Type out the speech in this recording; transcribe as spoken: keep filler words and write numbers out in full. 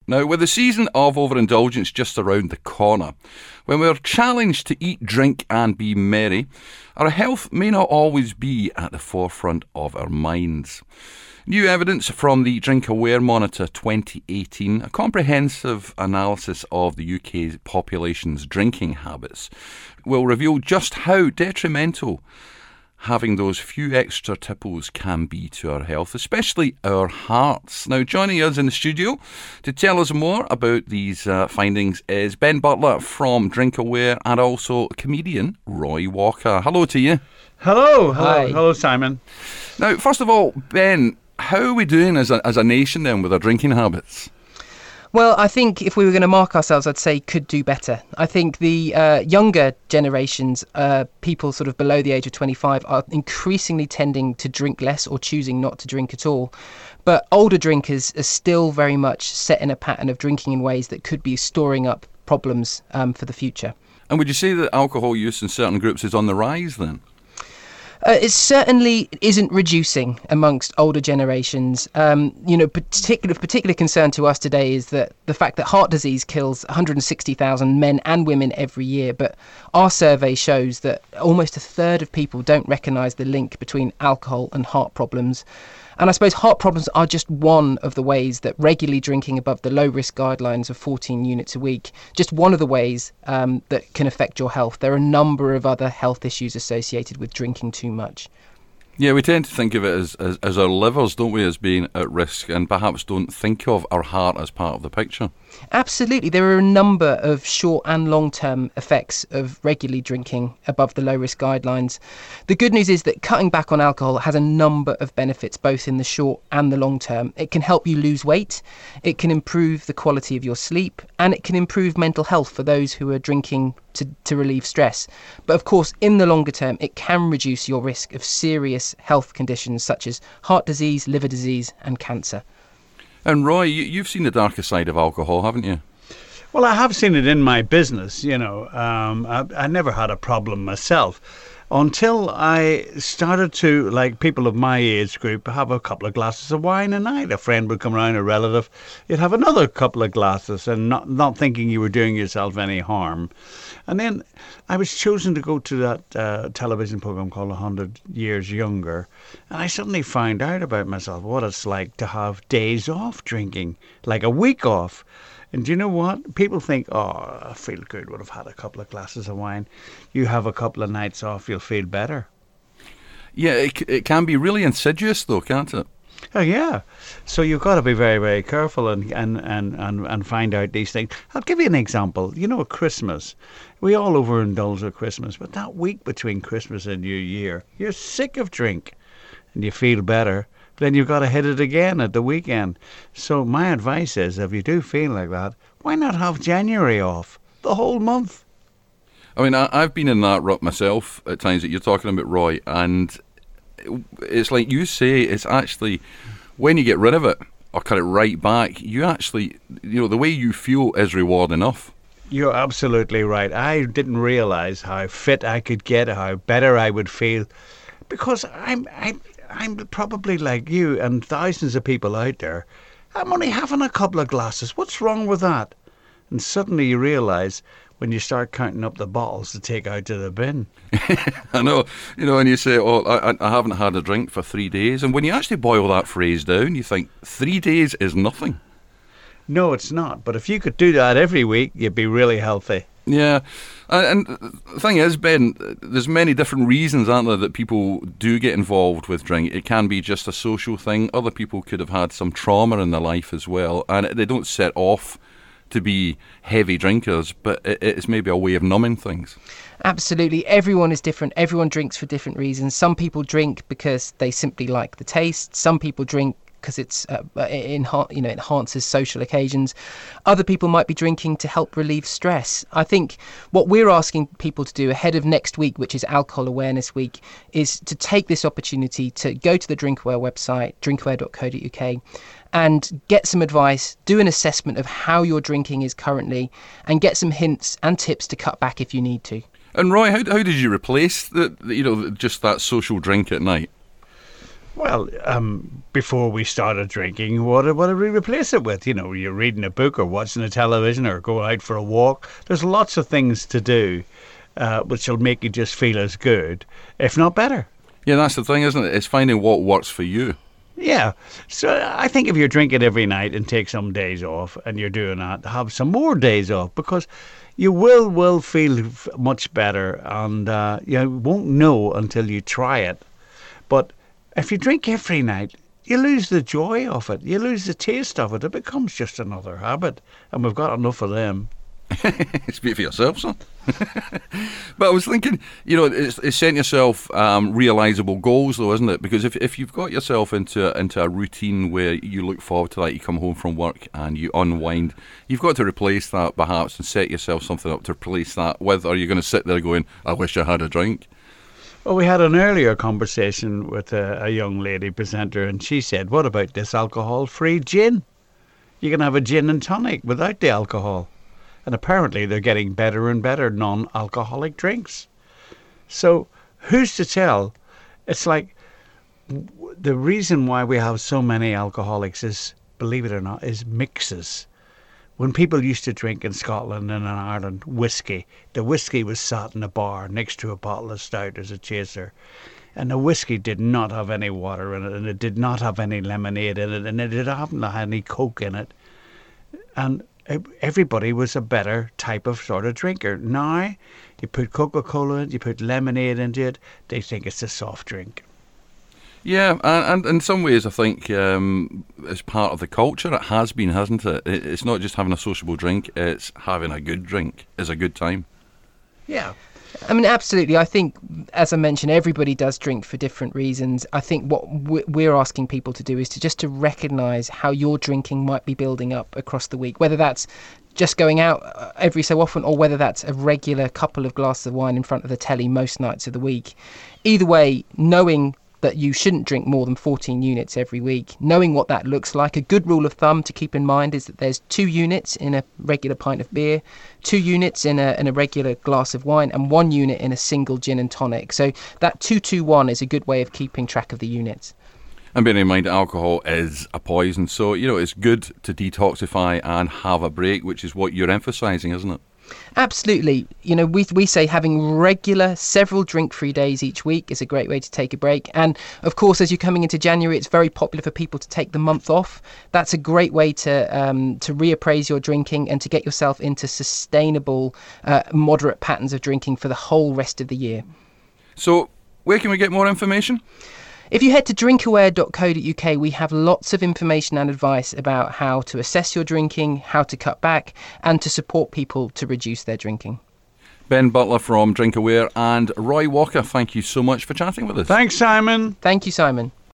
Now, with the season of overindulgence just around the corner, when we're challenged to eat, drink and be merry, our health may not always be at the forefront of our minds. New evidence from the Drink Aware Monitor twenty eighteen, a comprehensive analysis of the U K's population's drinking habits, will reveal just how detrimental having those few extra tipples can be to our health, especially our hearts. Now, joining us in the studio to tell us more about these uh, findings is Ben Butler from Drink Aware and also comedian Roy Walker. Hello to you. Hello. Hello, Hi. Hello, Simon. Now, first of all, Ben, how are we doing as a, as a nation then with our drinking habits? Well, I think if we were going to mark ourselves, I'd say could do better. I think the uh, younger generations, uh, people sort of below the age of twenty-five, are increasingly tending to drink less or choosing not to drink at all. But older drinkers are still very much set in a pattern of drinking in ways that could be storing up problems um, for the future. And would you say that alcohol use in certain groups is on the rise then? Uh, it certainly isn't reducing amongst older generations. Um, you know, particular particular concern to us today is that the fact that heart disease kills one hundred sixty thousand men and women every year. But our survey shows that almost a third of people don't recognise the link between alcohol and heart problems. And I suppose heart problems are just one of the ways that regularly drinking above the low-risk guidelines of fourteen units a week, just one of the ways um, that can affect your health. There are a number of other health issues associated with drinking too much. Yeah, we tend to think of it as, as, as our livers, don't we, as being at risk, and perhaps don't think of our heart as part of the picture. Absolutely. There are a number of short and long-term effects of regularly drinking above the low-risk guidelines. The good news is that cutting back on alcohol has a number of benefits, both in the short and the long term. It can help you lose weight, it can improve the quality of your sleep, and it can improve mental health for those who are drinking to, to relieve stress. But of course, in the longer term, it can reduce your risk of serious health conditions such as heart disease, liver disease, and cancer. And Roy, you, you've seen the darker side of alcohol, haven't you? Well, I have seen it in my business, you know. Um, I, I never had a problem myself until I started to, like people of my age group, have a couple of glasses of wine a night. A friend would come around, a relative, you'd have another couple of glasses and not, not thinking you were doing yourself any harm. And then I was chosen to go to that uh, television program called one hundred years Younger. And I suddenly found out about myself, what it's like to have days off drinking, like a week off. And do you know what? People think, oh, I feel good, would have had a couple of glasses of wine. You have a couple of nights off, you'll feel better. Yeah, it, it can be really insidious though, can't it? Oh, yeah. So you've got to be very, very careful and, and, and, and, and find out these things. I'll give you an example. You know, at Christmas, we all overindulge at Christmas, but that week between Christmas and New Year, you're sick of drink and you feel better. Then you've got to hit it again at the weekend. So my advice is, if you do feel like that, why not have January off, the whole month? I mean, I, I've been in that rut myself at times that you're talking about, Roy, and it's like you say, it's actually, when you get rid of it or cut it right back, you actually, you know, the way you feel is reward enough. You're absolutely right. I didn't realise how fit I could get, how better I would feel, because I'm, I'm, I'm probably like you and thousands of people out there. I'm only having a couple of glasses. What's wrong with that? And suddenly you realise when you start counting up the bottles to take out to the bin. I know, you know, and you say, oh, I, I haven't had a drink for three days. And when you actually boil that phrase down, you think three days is nothing. No, it's not. But if you could do that every week, you'd be really healthy. Yeah. And the thing is, Ben, there's many different reasons, aren't there, that people do get involved with drink. It can be just a social thing. Other people could have had some trauma in their life as well. And they don't set off to be heavy drinkers, but it's maybe a way of numbing things. Absolutely. Everyone is different. Everyone drinks for different reasons. Some people drink because they simply like the taste. Some people drink because it's uh, enha- you know enhances social occasions. Other people might be drinking to help relieve stress. I think what we're asking people to do ahead of next week, which is Alcohol Awareness Week, is to take this opportunity to go to the Drinkaware website, drinkaware dot co dot uk, and get some advice, do an assessment of how your drinking is currently, and get some hints and tips to cut back if you need to. And Roy, how how did you replace the, the you know just that social drink at night? Well, um, before we started drinking, what, did- what did we replace it with? You know, you're reading a book or watching the television or going out for a walk. There's lots of things to do uh, which will make you just feel as good, if not better. Yeah, that's the thing, isn't it? It's finding what works for you. Yeah. So I think if you're drinking every night and take some days off and you're doing that, have some more days off because you will will feel f- much better and uh, you won't know until you try it. But if you drink every night, you lose the joy of it. You lose the taste of it. It becomes just another habit. And we've got enough of them. Speak for yourself, son. But I was thinking, you know, it's, it's setting yourself um, realisable goals, though, isn't it? Because if if you've got yourself into into a routine where you look forward to that, you come home from work and you unwind, you've got to replace that perhaps and set yourself something up to replace that with, or you're going to sit there going, I wish I had a drink. Well, we had an earlier conversation with a, a young lady presenter, and she said, what about this alcohol-free gin? You can have a gin and tonic without the alcohol. And apparently they're getting better and better non-alcoholic drinks. So who's to tell? It's like w- the reason why we have so many alcoholics is, believe it or not, is mixes. When people used to drink in Scotland and in Ireland whiskey, the whiskey was sat in a bar next to a bottle of stout as a chaser. And the whiskey did not have any water in it, and it did not have any lemonade in it, and it didn't have any Coke in it. And everybody was a better type of sort of drinker. Now, you put Coca-Cola in it, you put lemonade into it, they think it's a soft drink. Yeah, and, and in some ways I think um, it's part of the culture. It has been, hasn't it? it? It's not just having a sociable drink, it's having a good drink is a good time. Yeah. I mean, absolutely. I think, as I mentioned, everybody does drink for different reasons. I think what we- we're asking people to do is to just to recognise how your drinking might be building up across the week, whether that's just going out uh, every so often or whether that's a regular couple of glasses of wine in front of the telly most nights of the week. Either way, knowing that you shouldn't drink more than fourteen units every week, knowing what that looks like. A good rule of thumb to keep in mind is that there's two units in a regular pint of beer, two units in a, in a regular glass of wine, and one unit in a single gin and tonic. So that two two one is a good way of keeping track of the units. And bearing in mind alcohol is a poison, so, you know, it's good to detoxify and have a break, which is what you're emphasising, isn't it? Absolutely. You know, we we say having regular, several drink-free days each week is a great way to take a break. And, of course, as you're coming into January, it's very popular for people to take the month off. That's a great way to um, to reappraise your drinking and to get yourself into sustainable, uh, moderate patterns of drinking for the whole rest of the year. So, where can we get more information? If you head to drinkaware dot co dot uk, we have lots of information and advice about how to assess your drinking, how to cut back, and to support people to reduce their drinking. Ben Butler from Drinkaware and Roy Walker, thank you so much for chatting with us. Thanks, Simon. Thank you, Simon.